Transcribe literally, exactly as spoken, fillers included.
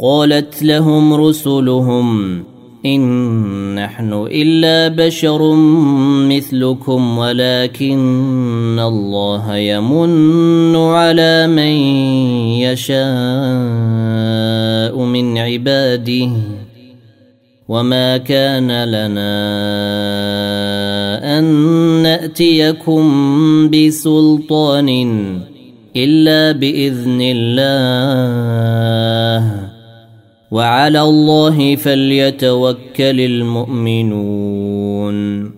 قالت لهم رسلهم إن نحن إلا بشر مثلكم ولكن الله يمن على من يشاء من عباده وما كان لنا أن نأتيكم بسلطان إلا بإذن الله وعلى الله فليتوكل المؤمنون